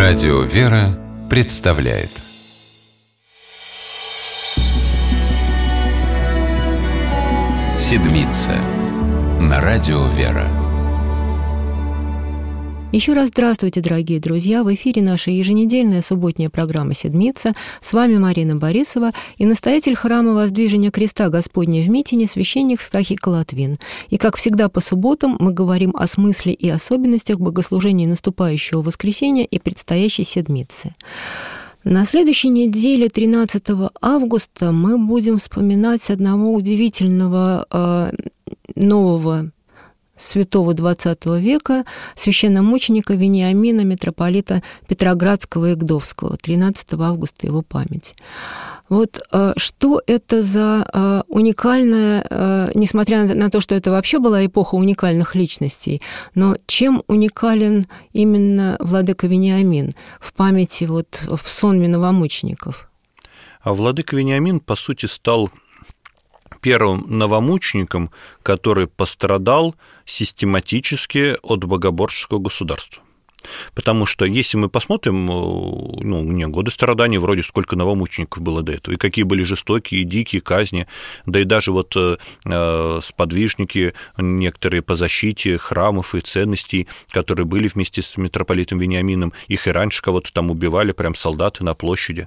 Радио «Вера» представляет Седмица на Радио «Вера». Еще раз здравствуйте, дорогие друзья! В эфире наша еженедельная субботняя программа «Седмица». С вами Марина Борисова и настоятель храма Воздвижения Креста Господня в Митине, священник Стахий Колотвин. И, как всегда, по субботам мы говорим о смысле и особенностях богослужения наступающего воскресенья и предстоящей Седмицы. На следующей неделе, 13 августа, мы будем вспоминать одного удивительного нового святого XX века, священномученика Вениамина, митрополита Петроградского и Гдовского, 13 августа его память. Вот что это за уникальная, несмотря на то, что это вообще была эпоха уникальных личностей, но чем уникален именно владыка Вениамин в памяти, вот в сонме новомучеников? А владыка Вениамин, по сути, стал первым новомучеником, который пострадал систематически от богоборческого государства. Потому что, если мы посмотрим, годы страданий, вроде сколько новомучеников было до этого, и какие были жестокие и дикие казни, да и даже вот сподвижники некоторые по защите храмов и ценностей, которые были вместе с митрополитом Вениамином, их и раньше кого-то там убивали, прям солдаты на площади.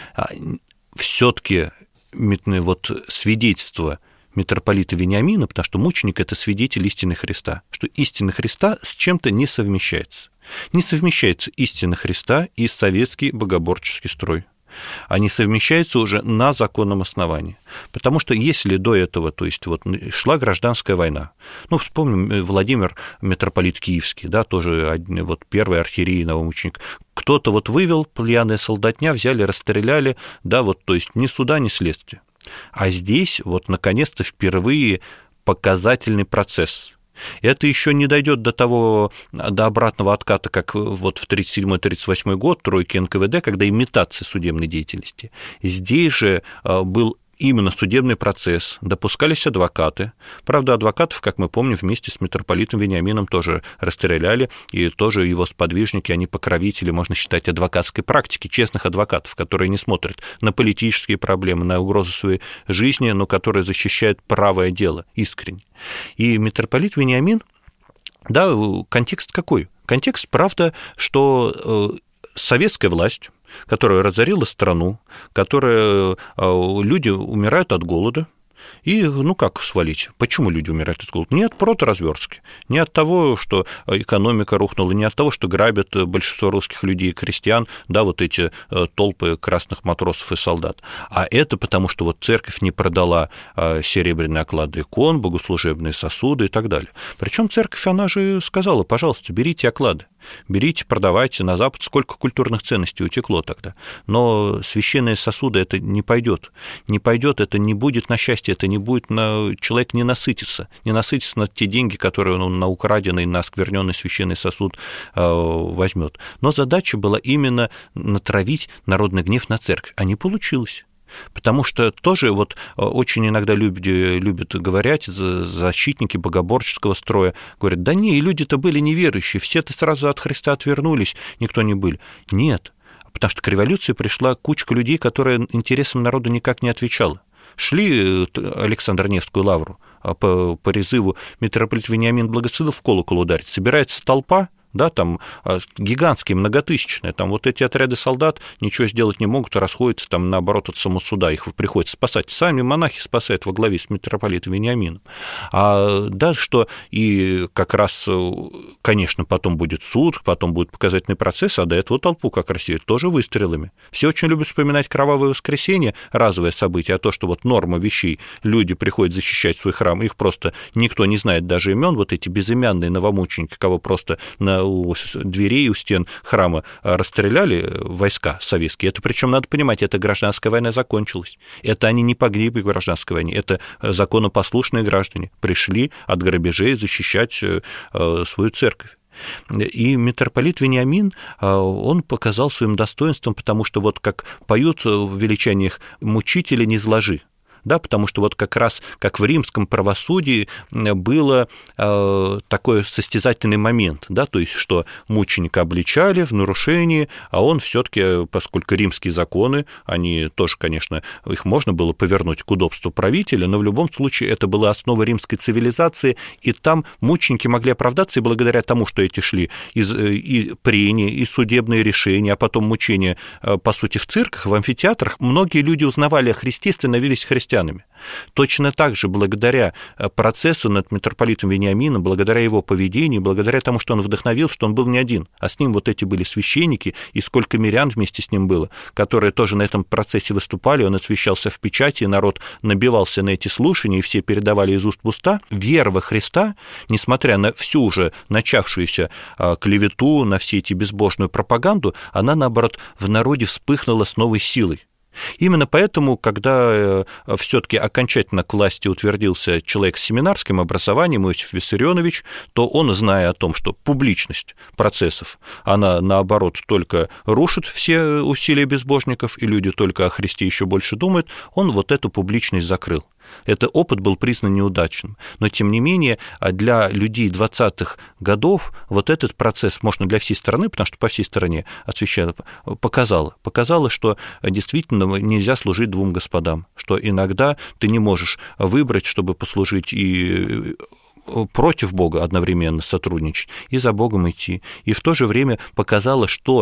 Все-таки вот свидетельство митрополита Вениамина, потому что мученик – это свидетель истины Христа, что истина Христа с чем-то не совмещается. Не совмещается истина Христа и советский богоборческий строй. Они совмещаются уже на законном основании. Потому что если до этого, то есть вот шла гражданская война, вспомним Владимир, митрополит Киевский, да, тоже вот первый архиерей новомученик, кто-то вот вывел, пьяная солдатня, взяли, расстреляли, да, вот, то есть ни суда, ни следствия. А здесь вот наконец-то впервые показательный процесс. Это еще не дойдет до обратного отката, как вот в 1937-1938 год, тройки НКВД, когда имитация судебной деятельности. Здесь же был именно судебный процесс, допускались адвокаты. Правда, адвокатов, как мы помним, вместе с митрополитом Вениамином тоже расстреляли, и тоже его сподвижники, они покровители, можно считать, адвокатской практики, честных адвокатов, которые не смотрят на политические проблемы, на угрозы своей жизни, но которые защищают правое дело искренне. И митрополит Вениамин, да, контекст какой? Контекст, правда, что советская власть, которая разорила страну, люди умирают от голода. И, как свалить? Почему люди умирают от голода? Не от проторазверстки, не от того, что экономика рухнула, не от того, что грабят большинство русских людей и крестьян, да, вот эти толпы красных матросов и солдат. А это потому, что вот церковь не продала серебряные оклады икон, богослужебные сосуды и так далее. Причем церковь, она же сказала: пожалуйста, берите оклады. Берите, продавайте на Запад, сколько культурных ценностей утекло тогда. Но священные сосуды это не пойдет. Не пойдет, это не будет на счастье, это не будет человек не насытится на те деньги, которые он на украденный, на оскверненный священный сосуд возьмет. Но задача была именно натравить народный гнев на церковь, а не получилось. Потому что тоже вот очень иногда любят говорить защитники богоборческого строя, говорят: да не, и люди-то были неверующие, все-то сразу от Христа отвернулись, никто не был. Нет, потому что к революции пришла кучка людей, которая интересам народа никак не отвечала. Шли Александр Невскую лавру, по призыву митрополит Вениамин благословил в колокол ударить, собирается толпа, да, там гигантские, многотысячные, там вот эти отряды солдат ничего сделать не могут, расходятся там, наоборот, от самосуда, их приходится спасать. Сами монахи спасают во главе с митрополитом Вениамином. Да, что и как раз, конечно, потом будет суд, потом будет показательный процесс, а до этого толпу как раз тоже выстрелами. Все очень любят вспоминать кровавое воскресенье, разовое событие, а то, что вот норма вещей, люди приходят защищать свой храм, их просто никто не знает даже имен, вот эти безымянные новомученики, кого просто у дверей, у стен храма расстреляли войска советские. Это, причем надо понимать, это гражданская война закончилась. Это они не погибли в гражданской войне, это законопослушные граждане пришли от грабежей защищать свою церковь. И митрополит Вениамин, он показал своим достоинством, потому что вот как поют в величаниях: «Мучителя не зложи». да, потому что вот как раз, как в римском правосудии было такой состязательный момент, да, то есть, что мученика обличали в нарушении, а он все-таки, поскольку римские законы, они тоже, конечно, их можно было повернуть к удобству правителя, но в любом случае это была основа римской цивилизации, и там мученики могли оправдаться, и благодаря тому, что эти шли и прения, и судебные решения, а потом мучения, по сути, в цирках, в амфитеатрах, многие люди узнавали о Христе и становились христианами. Точно так же, благодаря процессу над митрополитом Вениамином, благодаря его поведению, благодаря тому, что он вдохновил, что он был не один, а с ним вот эти были священники, и сколько мирян вместе с ним было, которые тоже на этом процессе выступали, он освящался в печати, народ набивался на эти слушания, и все передавали из уст в уста. Вера во Христа, несмотря на всю уже начавшуюся клевету, на все эти безбожную пропаганду, она, наоборот, в народе вспыхнула с новой силой. Именно поэтому, когда все-таки окончательно к власти утвердился человек с семинарским образованием, Иосиф Виссарионович, то он, зная о том, что публичность процессов, она, наоборот, только рушит все усилия безбожников, и люди только о Христе еще больше думают, он вот эту публичность закрыл. Этот опыт был признан неудачным. Но, тем не менее, для людей 20-х годов вот этот процесс, можно для всей страны, потому что по всей стране освещало, показало, что действительно нельзя служить двум господам, что иногда ты не можешь выбрать, чтобы послужить и против Бога одновременно сотрудничать, и за Богом идти. И в то же время показало, что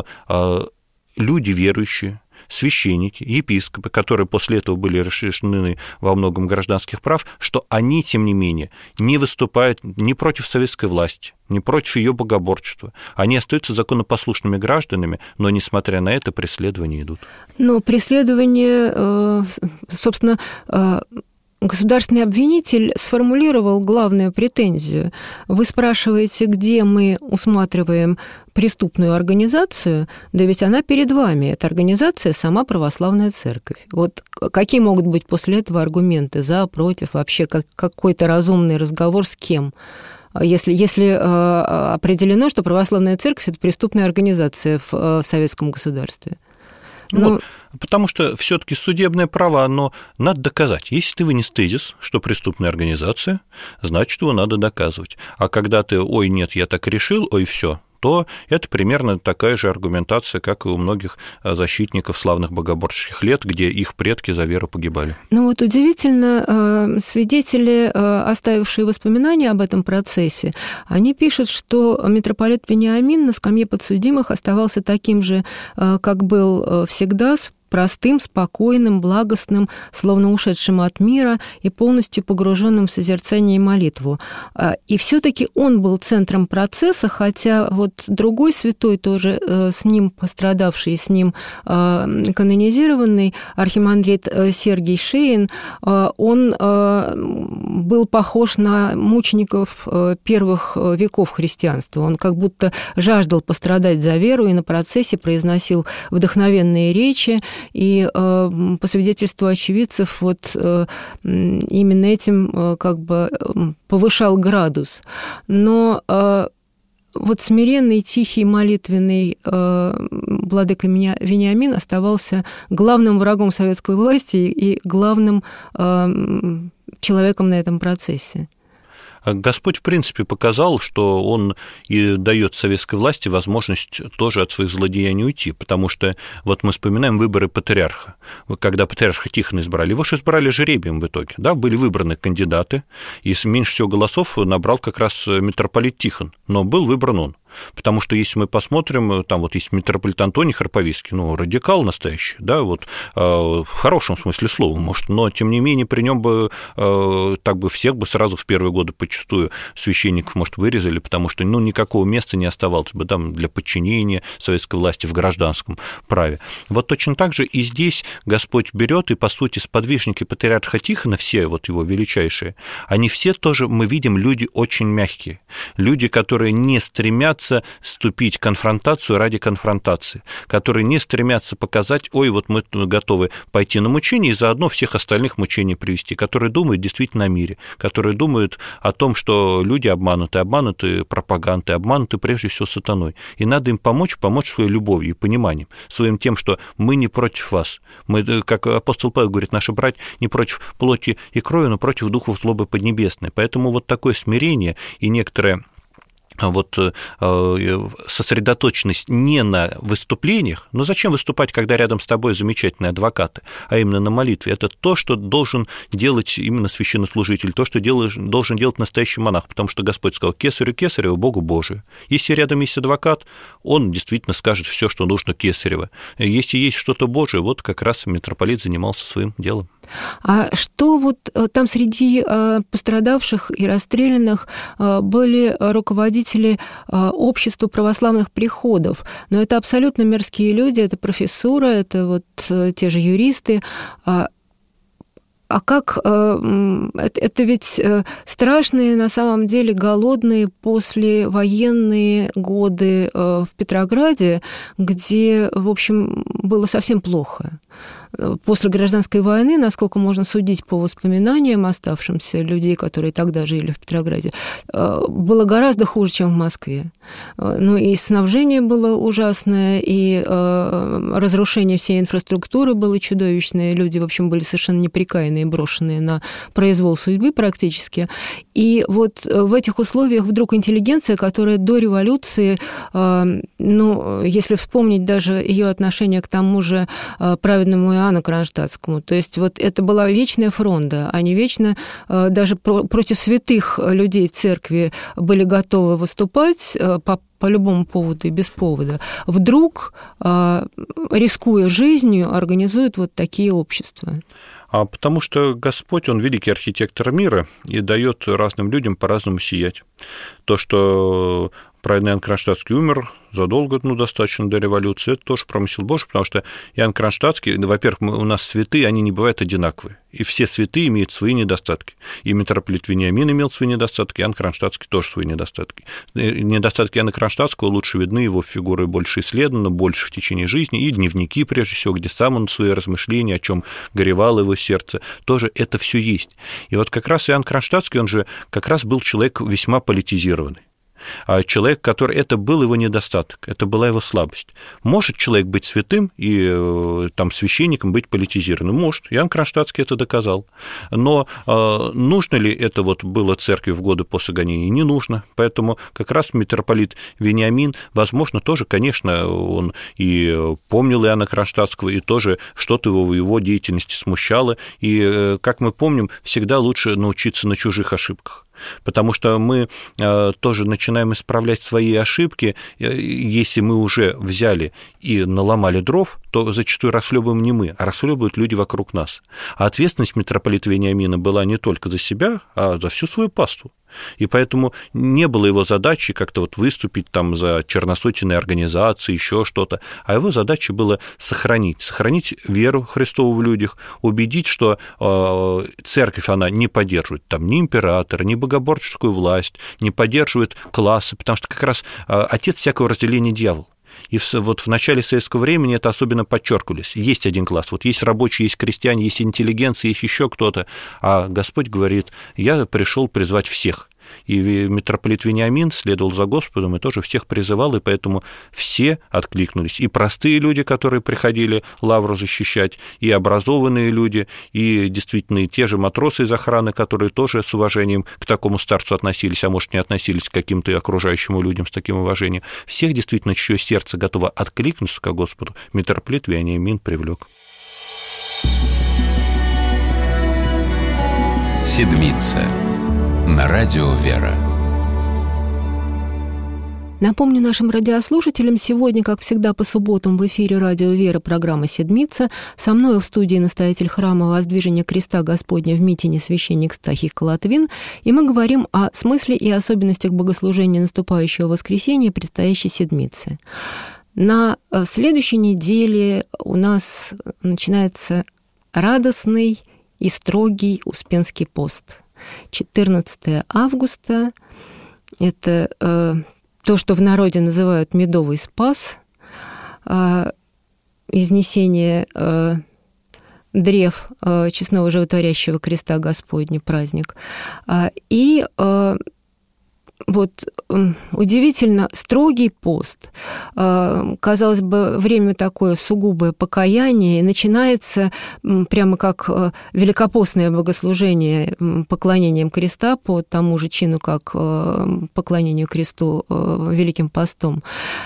люди верующие, священники, епископы, которые после этого были расширены во многом гражданских прав, что они, тем не менее, не выступают ни против советской власти, ни против ее богоборчества. Они остаются законопослушными гражданами, но, несмотря на это, преследования идут. Но преследование, собственно, государственный обвинитель сформулировал главную претензию. Вы спрашиваете, где мы усматриваем преступную организацию, да ведь она перед вами. Эта организация – сама православная церковь. Вот какие могут быть после этого аргументы за, против, вообще какой-то разумный разговор с кем? Если определено, что православная церковь – это преступная организация в советском государстве. Вот, потому что все-таки судебное право, оно надо доказать. Если ты вынес тезис, что преступная организация, значит, его надо доказывать. А когда ты, ой, нет, я так решил, ой, все, то это примерно такая же аргументация, как и у многих защитников славных богоборческих лет, где их предки за веру погибали. Ну вот удивительно, свидетели, оставившие воспоминания об этом процессе, они пишут, что митрополит Вениамин на скамье подсудимых оставался таким же, как был всегда, простым, спокойным, благостным, словно ушедшим от мира и полностью погруженным в созерцание и молитву. И все-таки он был центром процесса, хотя вот другой святой, тоже с ним пострадавший, с ним канонизированный, архимандрит Сергий Шеин, он был похож на мучеников первых веков христианства. Он как будто жаждал пострадать за веру и на процессе произносил вдохновенные речи, и по свидетельству очевидцев, вот именно этим как бы повышал градус. Но вот смиренный, тихий, молитвенный владыка Вениамин оставался главным врагом советской власти и главным человеком на этом процессе. Господь, в принципе, показал, что Он и дает советской власти возможность тоже от своих злодеяний уйти, потому что вот мы вспоминаем выборы патриарха. Когда патриарха Тихона избрали, его же избрали жребием в итоге. Да, были выбраны кандидаты, и меньше всего голосов набрал как раз митрополит Тихон, но был выбран он. Потому что если мы посмотрим, там вот есть митрополит Антоний Харповицкий, ну, радикал настоящий, да, вот в хорошем смысле слова, может, но тем не менее при нем бы так бы всех бы сразу в первые годы почастую священников, может, вырезали, потому что, ну, никакого места не оставалось бы там для подчинения советской власти в гражданском праве. Вот точно так же и здесь Господь берет, и, по сути, сподвижники патриарха Тихона, все вот его величайшие, они все тоже, мы видим, люди очень мягкие, люди, которые не стремятся стремятся вступить в конфронтацию ради конфронтации, которые не стремятся показать, ой, вот мы готовы пойти на мучение и заодно всех остальных мучений привести, которые думают действительно о мире, которые думают о том, что люди обмануты пропагандой, обмануты прежде всего сатаной. И надо им помочь своей любовью и пониманием, своим тем, что мы не против вас. Мы, как апостол Павел говорит, наши братья не против плоти и крови, но против духов злобы поднебесной. Поэтому вот такое смирение и некоторое вот сосредоточенность не на выступлениях, но зачем выступать, когда рядом с тобой замечательные адвокаты, а именно на молитве? Это то, что должен делать именно священнослужитель, то, что должен делать настоящий монах, потому что Господь сказал: кесарю кесарево, Богу Божию. Если рядом есть адвокат, он действительно скажет все, что нужно кесарево. Если есть что-то Божие, вот как раз митрополит занимался своим делом. А что вот там среди пострадавших и расстрелянных были руководители общества православных приходов? Но это абсолютно мирские люди, это профессура, это вот те же юристы. А как это ведь страшные, на самом деле, голодные послевоенные годы в Петрограде, где, в общем, было совсем плохо. После гражданской войны, насколько можно судить по воспоминаниям оставшимся людей, которые тогда жили в Петрограде, было гораздо хуже, чем в Москве. Ну и снабжение было ужасное, и разрушение всей инфраструктуры было чудовищное. Люди, в общем, были совершенно неприкаянные, брошенные на произвол судьбы практически. И вот в этих условиях вдруг интеллигенция, которая до революции, ну, если вспомнить даже ее отношение к тому же праведному Иоанну Кронштадтскому, то есть вот это была вечная фронта, они вечно даже против святых людей церкви были готовы выступать по любому поводу и без повода. Вдруг, рискуя жизнью, организуют вот такие общества. Потому что Господь, Он великий архитектор мира и дает разным людям по-разному сиять. То, что праведный Иоанн Кронштадтский умер задолго, достаточно до революции, это тоже промысел Божий, потому что Иоанн Кронштадтский, во-первых, у нас святые, они не бывают одинаковые, и все святые имеют свои недостатки. И митрополит Вениамин имел свои недостатки, Иоанн Кронштадтский тоже свои недостатки. Недостатки Иоанна Кронштадтского лучше видны, его фигуры больше исследованы, больше в течение жизни, и дневники, прежде всего, где сам он свои размышления, о чем горевало его сердце, тоже это все есть. И вот как раз Иоанн Кронштадтский, он же как раз был человек весьма политизированный. А человек, который... Это был его недостаток, это была его слабость. Может человек быть святым и там, священником быть политизированным? Может. Иоанн Кронштадтский это доказал. Но нужно ли это вот было церкви в годы после гонения? Не нужно. Поэтому как раз митрополит Вениамин, возможно, тоже, конечно, он и помнил Иоанна Кронштадтского, и тоже что-то в его деятельности смущало. И, как мы помним, всегда лучше научиться на чужих ошибках. Потому что мы тоже начинаем исправлять свои ошибки, если мы уже взяли и наломали дров, то зачастую расхлебываем не мы, а расхлебывают люди вокруг нас. А ответственность митрополита Вениамина была не только за себя, а за всю свою паству. И поэтому не было его задачи как-то вот выступить там за черносотенные организации, еще что-то, а его задача была сохранить веру Христову в людях, убедить, что церковь, она не поддерживает там ни императора, ни богоборческую власть, не поддерживает классы, потому что как раз отец всякого разделения дьявол. И вот в начале советского времени это особенно подчеркивалось. Есть один класс, вот есть рабочие, есть крестьяне, есть интеллигенция, есть еще кто-то. А Господь говорит: я пришел призвать всех. И митрополит Вениамин следовал за Господом и тоже всех призывал, и поэтому все откликнулись. И простые люди, которые приходили лавру защищать, и образованные люди, и действительно и те же матросы из охраны, которые тоже с уважением к такому старцу относились, а может, не относились к каким-то окружающим людям с таким уважением. Всех действительно, чье сердце готово откликнуться к Господу, митрополит Вениамин привлек. Седмица. На радио «Вера». Напомню нашим радиослушателям, сегодня, как всегда, по субботам в эфире радио «Вера» программа «Седмица». Со мной в студии настоятель храма Воздвижения Креста Господня в Митине священник Стахий Колотвин, и мы говорим о смысле и особенностях богослужения наступающего воскресенья, предстоящей Седмицы. На следующей неделе у нас начинается радостный и строгий Успенский пост. 14 августа – это то, что в народе называют медовый спас, изнесение древ честного животворящего креста Господня праздник. И вот удивительно строгий пост. Казалось бы, время такое сугубое покаяние, и начинается прямо как великопостное богослужение поклонением креста по тому же чину, как поклонению кресту Великим постом.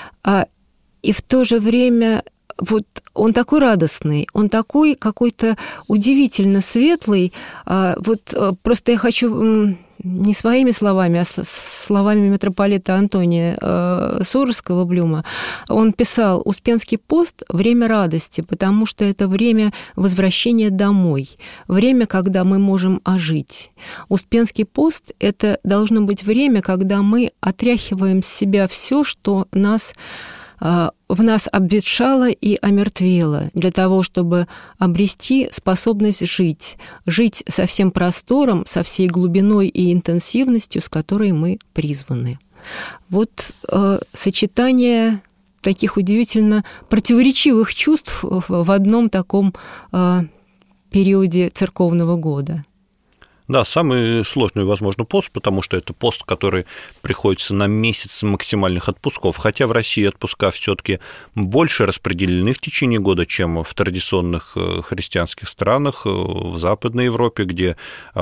И в то же время вот он такой радостный, он такой какой-то удивительно светлый. Вот просто я хочу не своими словами, а словами митрополита Антония Сурожского Блюма. Он писал: «Успенский пост – время радости, потому что это время возвращения домой, время, когда мы можем ожить. Успенский пост – это должно быть время, когда мы отряхиваем с себя все, что в нас обветшало и омертвело, для того, чтобы обрести способность жить со всем простором, со всей глубиной и интенсивностью, с которой мы призваны». Вот сочетание таких удивительно противоречивых чувств в одном таком периоде церковного года. Да, самый сложный, возможно, пост, потому что это пост, который приходится на месяц максимальных отпусков, хотя в России отпуска все-таки больше распределены в течение года, чем в традиционных христианских странах, в Западной Европе, где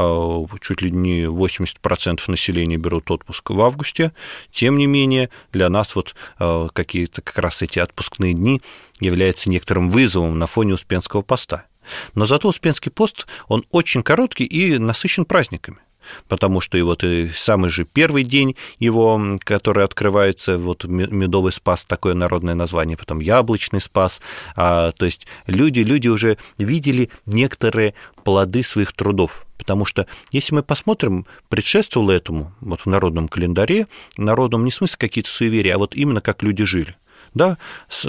чуть ли не 80% населения берут отпуск в августе. Тем не менее, для нас вот какие-то как раз эти отпускные дни являются некоторым вызовом на фоне Успенского поста. Но зато Успенский пост, он очень короткий и насыщен праздниками, потому что и вот и самый же первый день его, который открывается, вот медовый спас, такое народное название, потом яблочный спас, то есть люди уже видели некоторые плоды своих трудов. Потому что, если мы посмотрим, предшествовало этому вот в народном календаре, народном не в смысле какие-то суеверия, а вот именно как люди жили. Да,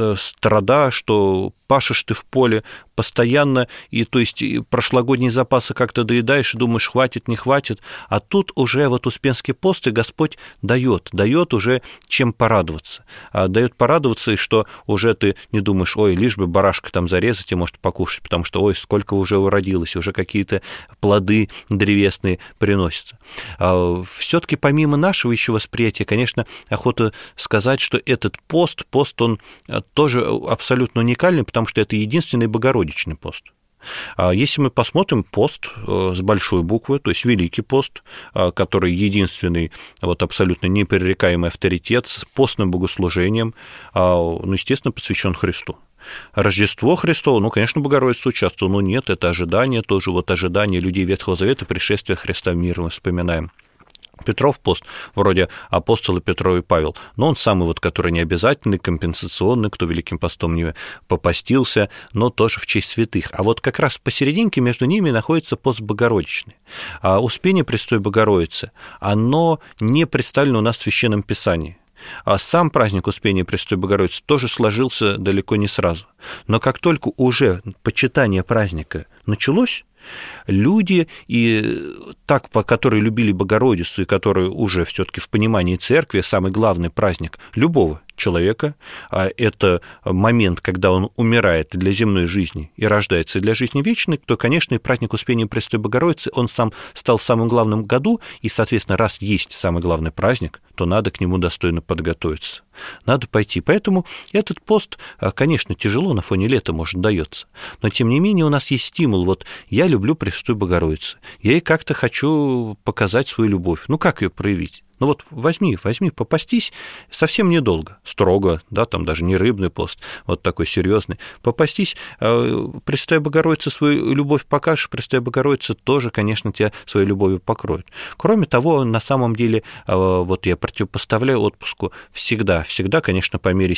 страда, что пашешь ты в поле постоянно, и то есть прошлогодние запасы как-то доедаешь и думаешь, хватит, не хватит, а тут уже вот Успенский пост, и Господь дает уже чем порадоваться. Дает порадоваться, и что уже ты не думаешь, ой, лишь бы барашка там зарезать и, может, покушать, потому что, ой, сколько уже уродилось, уже какие-то плоды древесные приносятся. Все-таки помимо нашего еще восприятия, конечно, охота сказать, что этот пост, он тоже абсолютно уникальный, потому что это единственный богородичный пост. Если мы посмотрим пост с большой буквы, то есть Великий пост, который единственный, вот абсолютно непререкаемый авторитет с постным богослужением, естественно, посвящен Христу. Рождество Христово, конечно, Богородица участвовала, но нет, это ожидание, тоже вот ожидание людей Ветхого Завета, пришествия Христа в мир мы вспоминаем. Петров пост, вроде апостола Петра и Павел, но он самый вот, который не обязательный, компенсационный, кто Великим постом не попастился, но тоже в честь святых. А вот как раз посерединке между ними находится пост Богородичный. А Успение Пресвятой Богородицы, оно не представлено у нас в Священном Писании. А сам праздник Успения Пресвятой Богородицы тоже сложился далеко не сразу. Но как только уже почитание праздника началось, люди, которые любили Богородицу и которые уже все-таки в понимании церкви самый главный праздник любого человека, это момент, когда он умирает для земной жизни и рождается для жизни вечной, то, конечно, и праздник Успения Пресвятой Богородицы, он сам стал самым главным в году, и, соответственно, раз есть самый главный праздник, то надо к нему достойно подготовиться. Надо пойти. Поэтому этот пост, конечно, тяжело на фоне лета, может, дается. Но, тем не менее, у нас есть стимул. Вот я люблю Пресвятую Богородицу. Я ей как-то хочу показать свою любовь. Как ее проявить? Вот возьми, попастись совсем недолго, строго, да, там даже не рыбный пост, вот такой серьезный. Попастись, Пресвятая Богородица свою любовь покажешь, Пресвятая Богородица тоже, конечно, тебя своей любовью покроет. Кроме того, на самом деле, вот я противопоставляю отпуску всегда, конечно, по мере сил.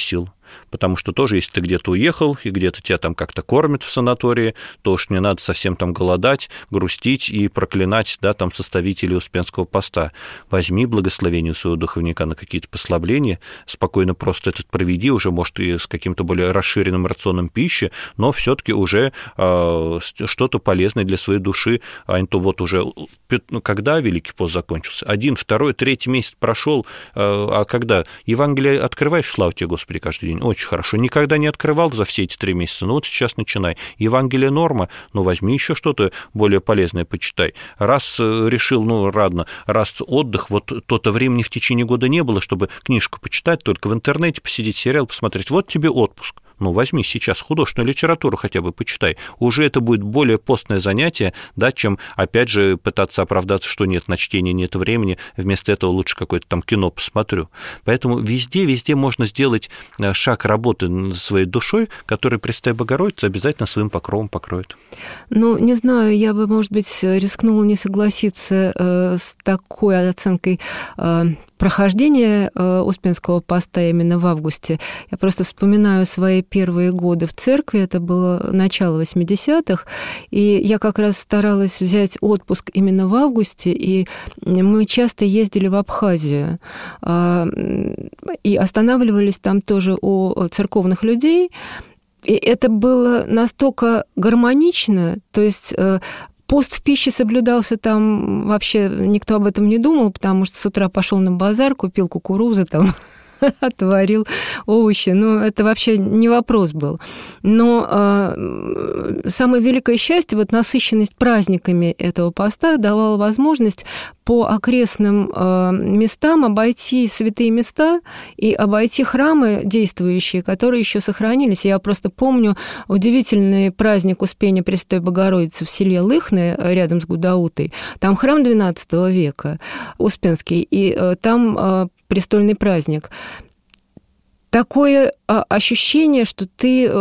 потому что тоже, если ты где-то уехал, и где-то тебя там как-то кормят в санатории, то уж не надо совсем там голодать, грустить и проклинать, да, там, составителей Успенского поста. Возьми благословение своего духовника на какие-то послабления, спокойно просто этот проведи, уже, может, и с каким-то более расширенным рационом пищи, но все-таки уже что-то полезное для своей души, а то вот уже, когда Великий пост закончился? 1, 2, 3 месяц прошел, а когда? Евангелие открываешь, слава тебе, Господи, каждый день, очень хорошо. Никогда не открывал за все эти 3 месяца, ну вот сейчас начинай. Евангелие норма, ну возьми еще что-то более полезное, почитай. Раз решил, ну ладно, раз отдых, вот то-то времени в течение года не было, чтобы книжку почитать, только в интернете посидеть, сериал посмотреть, вот тебе отпуск. Ну, возьми сейчас художественную литературу хотя бы почитай. Уже это будет более постное занятие, да, чем, опять же, пытаться оправдаться, что нет на чтение, нет времени. Вместо этого лучше какое-то там кино посмотрю. Поэтому везде можно сделать шаг работы над своей душой, который Пресвятая Богородица обязательно своим покровом покроет. Ну, не знаю, я бы, может быть, рискнула не согласиться с такой оценкой прохождения Успенского поста именно в августе. Я просто вспоминаю свои первые годы в церкви, это было начало 80-х, и я как раз старалась взять отпуск именно в августе, и мы часто ездили в Абхазию, и останавливались там тоже у церковных людей, и это было настолько гармонично, то есть пост в пище соблюдался там, вообще никто об этом не думал, потому что с утра пошел на базар, купил кукурузы там, отварил овощи. Ну, это вообще не вопрос был. Но самое великое счастье, вот насыщенность праздниками этого поста давала возможность по окрестным местам обойти святые места и обойти храмы действующие, которые еще сохранились. Я просто помню удивительный праздник Успения Пресвятой Богородицы в селе Лыхное, рядом с Гудаутой. Там храм XII века, Успенский, и там престольный праздник. Такое ощущение, что ты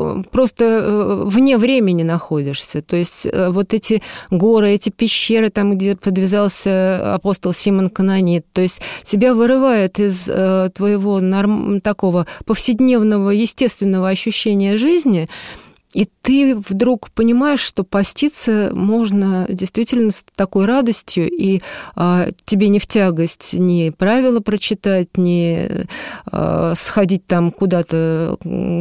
просто вне времени находишься. То есть вот эти горы, эти пещеры, там, где подвязался апостол Симон Канонит, то есть тебя вырывает из твоего такого повседневного, естественного ощущения жизни, и ты вдруг понимаешь, что поститься можно действительно с такой радостью, и тебе не в тягость ни правила прочитать, ни сходить там куда-то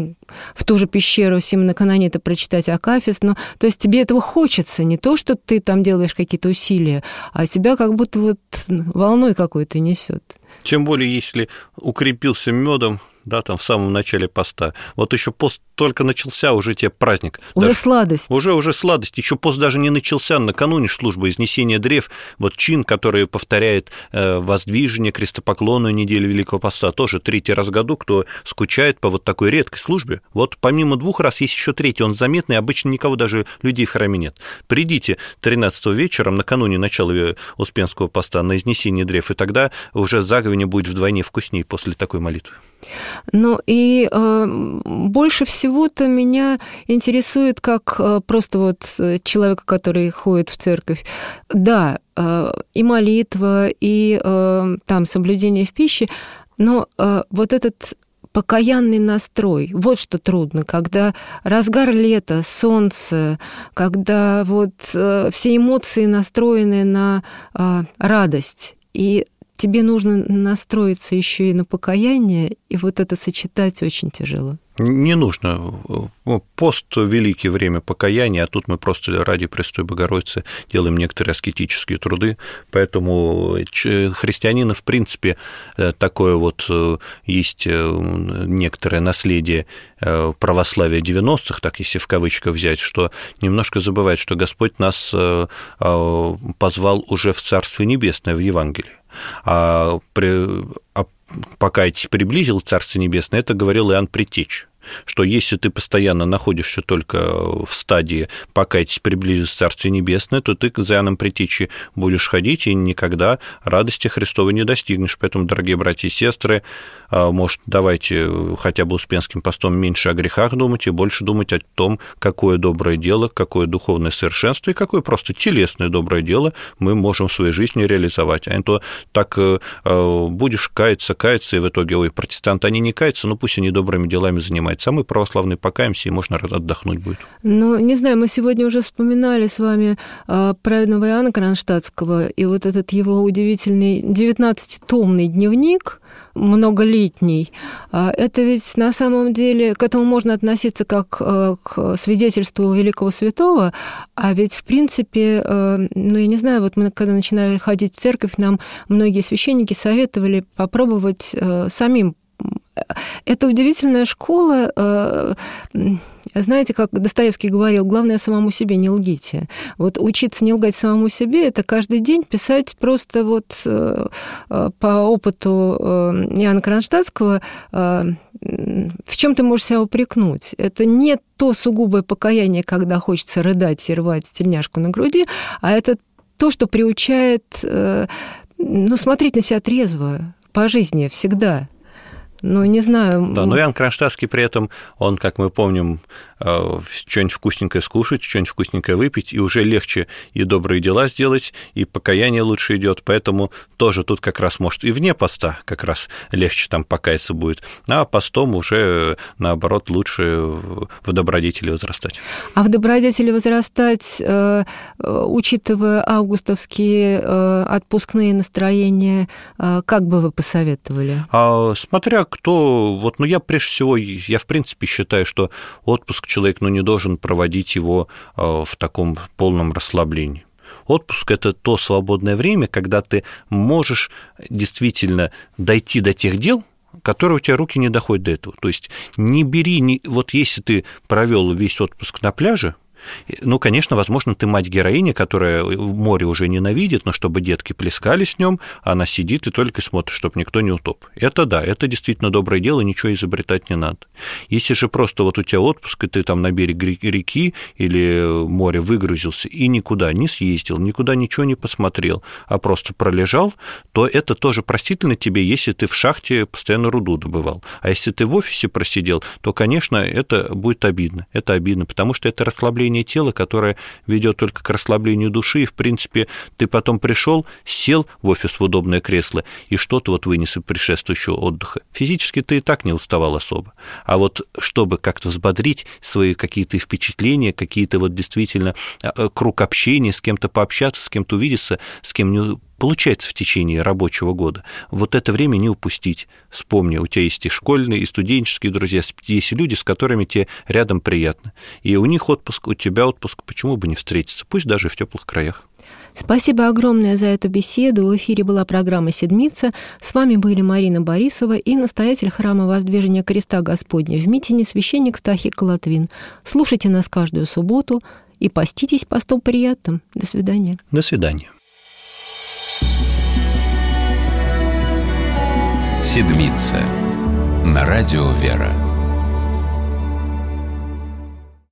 в ту же пещеру Симона Канонита прочитать Акафист. Но, то есть тебе этого хочется, не то, что ты там делаешь какие-то усилия, а тебя как будто вот волной какой-то несет. Тем более, если укрепился медом, да, там в самом начале поста. Вот еще пост только начался, уже тебе праздник. Уже даже, сладость. Уже сладость. Еще пост даже не начался, накануне службы изнесения древ. Вот чин, который повторяет воздвижение, крестопоклонную неделю Великого Поста, тоже 3-й раз в году, кто скучает по вот такой редкой службе. Вот помимо 2 раз есть еще 3-й, он заметный, обычно никого, даже людей в храме нет. Придите 13-го вечером, накануне начала Успенского поста, на изнесение древ, и тогда уже заговение будет вдвойне вкуснее после такой молитвы. Ну и больше всего-то меня интересует, как просто вот человека, который ходит в церковь, да, и молитва, и там соблюдение в пище, но вот этот покаянный настрой, вот что трудно, когда разгар лета, солнце, когда вот все эмоции настроены на радость, и тебе нужно настроиться еще и на покаяние, и вот это сочетать очень тяжело. Не нужно. Пост – великое время покаяния, а тут мы просто ради Пресвятой Богородицы делаем некоторые аскетические труды, поэтому христианина, в принципе, такое вот есть некоторое наследие православия 90-х, так если в кавычках взять, что немножко забывает, что Господь нас позвал уже в Царство Небесное, в Евангелии. Покайтесь, приблизил Царство Небесное, это говорил Иоанн Предтеча. что если ты постоянно находишься только в стадии «покайтесь, приблизится Царствие Небесное», то ты к Иоанном Предтечи будешь ходить и никогда радости Христовой не достигнешь. Поэтому, дорогие братья и сестры, может, давайте хотя бы Успенским постом меньше о грехах думать и больше думать о том, какое доброе дело, какое духовное совершенство и какое просто телесное доброе дело мы можем в своей жизни реализовать. А то так будешь каяться, и в итоге, протестанты, они не каются, но пусть они добрыми делами занимаются, а мы, православные, покаемся, и можно отдохнуть будет. Ну, не знаю, мы сегодня уже вспоминали с вами праведного Иоанна Кронштадтского, и вот этот его удивительный 19-томный дневник, многолетний, это ведь на самом деле, к этому можно относиться как к свидетельству великого святого, а ведь, в принципе, ну, я не знаю, вот мы, когда начинали ходить в церковь, нам многие священники советовали попробовать самим. Это удивительная школа, знаете, как Достоевский говорил, главное, самому себе не лгите. Вот учиться не лгать самому себе – это каждый день писать просто вот по опыту Иоанна Кронштадтского, в чем ты можешь себя упрекнуть. Это не то сугубое покаяние, когда хочется рыдать и рвать тельняшку на груди, а это то, что приучает, ну, смотреть на себя трезво по жизни всегда. Ну, не знаю. Да, но Иоанн Кронштадтский при этом, он, как мы помним, что-нибудь вкусненькое скушать, что-нибудь вкусненькое выпить, и уже легче и добрые дела сделать, и покаяние лучше идет, поэтому тоже тут как раз, может, и вне поста как раз легче там покаяться будет, а постом уже, наоборот, лучше в добродетели возрастать. А в добродетели возрастать, учитывая августовские отпускные настроения, как бы вы посоветовали? Смотря кто, вот, ну, я прежде всего, я в принципе считаю, что отпуск человек, ну, не должен проводить его в таком полном расслаблении. Отпуск – это то свободное время, когда ты можешь действительно дойти до тех дел, которые у тебя руки не доходят до этого. То есть не бери, вот если ты провел весь отпуск на пляже, ну, конечно, возможно, ты мать-героиня, которая море уже ненавидит, но чтобы детки плескались с нем, она сидит и только смотрит, чтобы никто не утоп. Это да, это действительно доброе дело, ничего изобретать не надо. Если же просто вот у тебя отпуск, и ты там на берег реки или моря выгрузился и никуда не съездил, никуда ничего не посмотрел, а просто пролежал, то это тоже простительно тебе, если ты в шахте постоянно руду добывал. А если ты в офисе просидел, то, конечно, это будет обидно. Это обидно, потому что это расслабление тела, которое ведет только к расслаблению души, и, в принципе, ты потом пришел, сел в офис в удобное кресло, и что-то вот вынес из предшествующего отдыха. Физически ты и так не уставал особо. А вот чтобы как-то взбодрить свои какие-то впечатления, какие-то вот действительно круг общения, с кем-то пообщаться, с кем-то увидеться, с кем не получается в течение рабочего года, вот это время не упустить. Вспомни, у тебя есть и школьные, и студенческие друзья, есть и люди, с которыми тебе рядом приятно. И у них отпуск, у тебя отпуск, почему бы не встретиться, пусть даже в теплых краях. Спасибо огромное за эту беседу. В эфире была программа «Седмица». С вами были Марина Борисова и настоятель храма Воздвижения Креста Господня в Митине, священник Стахий Колотвин. Слушайте нас каждую субботу и поститесь постом приятным. До свидания. До свидания. «Седмица» на радио «Вера».